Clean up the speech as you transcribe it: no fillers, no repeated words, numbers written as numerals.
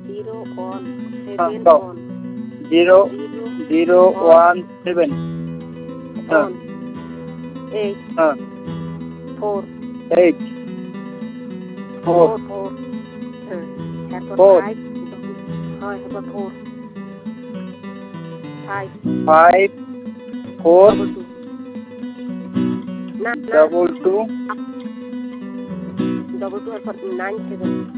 0 0 1 7 8 हाँ 4 8 4 4 তারপর 4 5 হয় তারপর 4 5 5 4 double 2 না double 2 double 2 এরপর 9 7